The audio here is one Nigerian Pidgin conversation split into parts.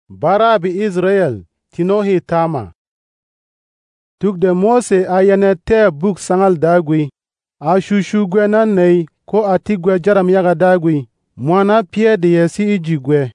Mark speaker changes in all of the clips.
Speaker 1: bara bi Israel tinohi tama. Tuk de Mose a yene te buk sangal dagwi, a shushu gwe na nei ko a tigwe jaram yaga dagwi, mwana pie de yesi ijigwe.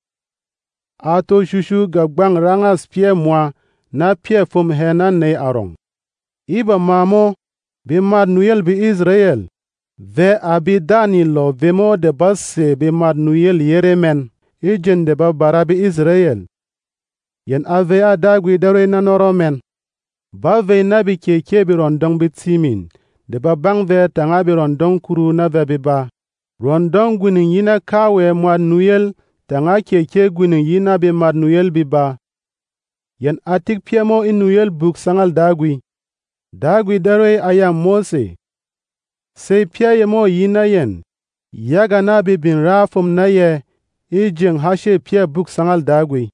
Speaker 1: A to shushu ga gbang rangas pie mwa na pie fum he na nei arong. Iba mamo bi mad nuyel bi Israel, ve abi dani lo vemo de basse bi mad nuyel yeremen, ijen de ba bara bi Israel. Yen ave a dagwi dare na noromen. Ba ve na bi keke bi rondong bi timin, de ba bang ve tanga bi rondong kuru na ve bi ba. Rondong gwinin yina kawe mad nuyel, tanga keke gwinin yina bi mad nuyel bi ba. Yen atik piemo in nuyel buk sangal dagwi. Dagwi dare aya Mose. Se pia yemo yina yen, yaga na bi bin rafum na ye, ijeng hashe pia buk sangal dagwi.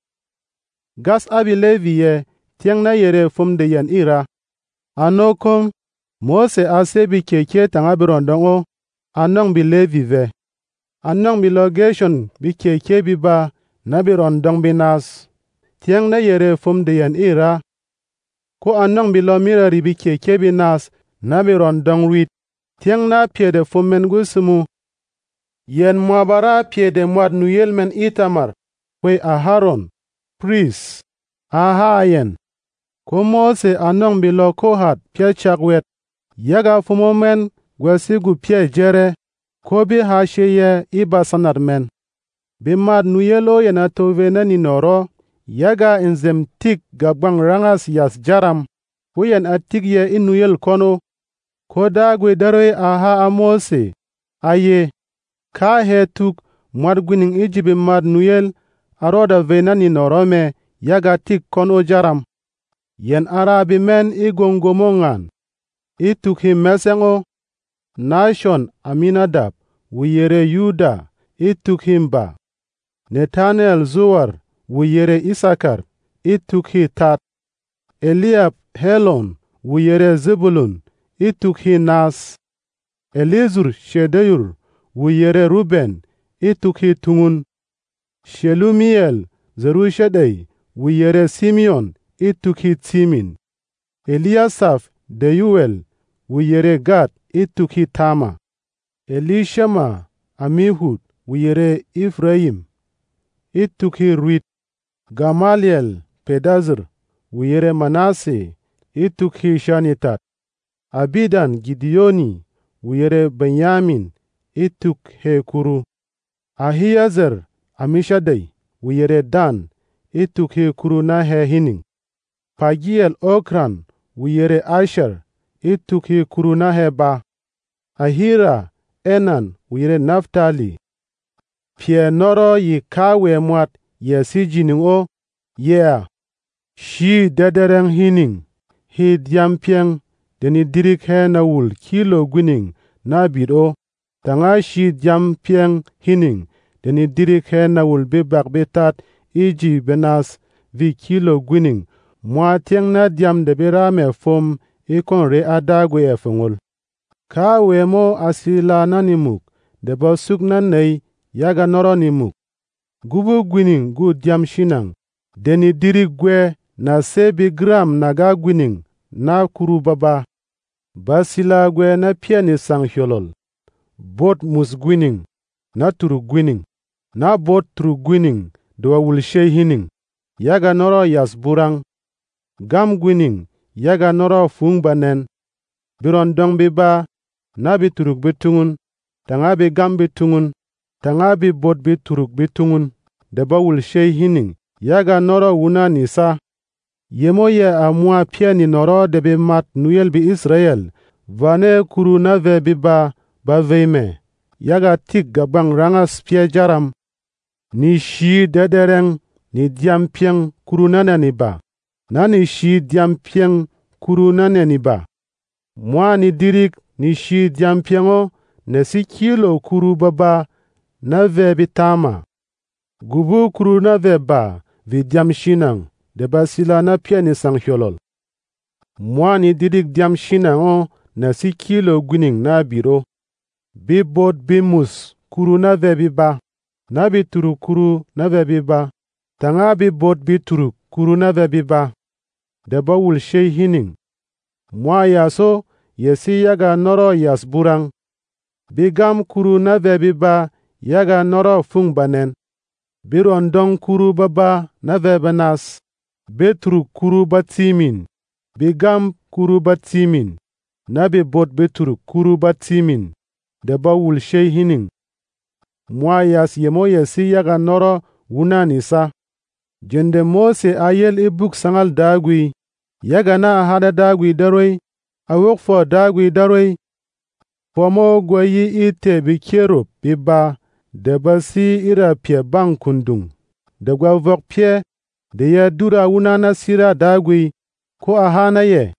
Speaker 1: Gas abi Levi ye, tiang na yere fum de yen ira. Anokom, Mose ase bi keke tanga bi rondongo, anong bi Levi ve. Anong bi logation bi keke bi ba, na bi rondong bi nas. Tiang na yere fum de yen ira. Ko anong bi lo mirari bi keke bi nas, na bi rondong wit. Tiang na pie de fum men gusumu. Yen mwabara pie de mwad nuyel men Itamar, we Aharon, priest, ahayen. Ko Mose anong bi lo Kohat pie chakwet, yaga fumo men gwesigu pie jere, ko bi hashe ye iba sanar men. Bi mad nuyelo yena tove na ni noro, yaga inzem tik gagbang rangas yas jaram, huyen atik ye inuyel kono, ko dagwe dare aha a Mose, aye, ka he tuk mwad gwinin ijibi mad nuyel, aroda vena ni norome, yaga tik kono jaram. Yen arabi men igongomongan, ituk him mesengo, Nashon Aminadab, wiyere Yuda, ituk him ba. Netanel Zuar, wiyere Isakar, ituk hi tat. Eliab Helon, wiyere Zebulun, ituk hi nas. Elizur Shedeur, wiyere Ruben, ituk hi tungun. Shelumiel Zerushadai, wiyere Simeon, ituk hi timin. Eliasaf Deuel, wiyere Gad, ituk hi tama. Elishama Amihud, wiyere Ephraim, ituk hi ruit. Gamaliel Pedazur, wiyere Manase, ituk hi shanitat. Abidan Gideoni, wiyere Benyamin, ituk he kuru. Ahiezer Amishadai, wiyere Dan, ituk he kuru na he hining. Pagiel Okran, wiyere Asher, ituk he kuru na he ba. Ahira Enan, wiyere Naftali. Pie noro yi kawe mwat ye si jining o, yeah. Shi dedereng hining, hi diampieng, deni dirik he na wul kilo gwining na bid o. Tanga shi diampieng hining, deni dirik he na wul bibak bitat iji benas vi kilo gwining. Mwa tieng na diam de birame fom ikon re adagwe e fungul. Ka wemo asila nanimuk, de bosuk na nei yaga noro nimuk. Gubu gwining gu diam shinang, deni dirik gwe na sebi gram naga gwining na kuru baba. Basila gwe na piani sang hyolol. Bot mus gwining, na turu gwining, na bot turu gwining, doa wulshe hining. Yaga noro yas burang. Gam gwining, yaga noro fung banen. Biron dong biba, na bi turuk bitungun, tanga bi gam bitungun, tanga bi bot bi turuk bitungun, deba wulshe hining, yaga noro wuna nisa. Yemo ye amua pia ni noro debe mat nuyel bi Israel, vane kuru na ve biba ba veime, yaga tik gabang rangas pia jaram, ni shi dedereng, ni diam pieng kuru nana ni ba. Nani shi diam pieng kuru nane ni ba. Mwa ni dirik ni shi diam piengo ne si kilo kuru baba na ve bitama. Gubu kuru na ve ba vi diam shinang de basila na pia ni sang hyolol. Mwa ni dirik diam shinang ne si kilo gwining na biro. Bi bot bi mus kuru na ve bi ba. Na bi turu kuru na ve bi ba. Tanga bi bot bi turuk kuru na ve bi ba. Da ba wul shei hining. Mwa yaso yesi yaga noro yas burang. Bi gam kuru na ve bi ba yaga noro fung banen. Bi rondong kuru ba na ve banas. Bi turuk kuru ba timin. Bi gam kuru ba timin. Na bi bot bi turuk kuru ba timin. Da ba wul shei hining. Mwa yas yemo yesi yaga noro wunan isa. Jende Mose ayel i buk sangal dagwi. Yaga na hada dagwi daroi. Awok fo dagwi daroi. Pomo gwa yi ite bi kerop bi ba. Da ba si ira pie bang kundung. Da gwa vok pie. Da ya dura wunana sira dagwi. Ko ahana ye.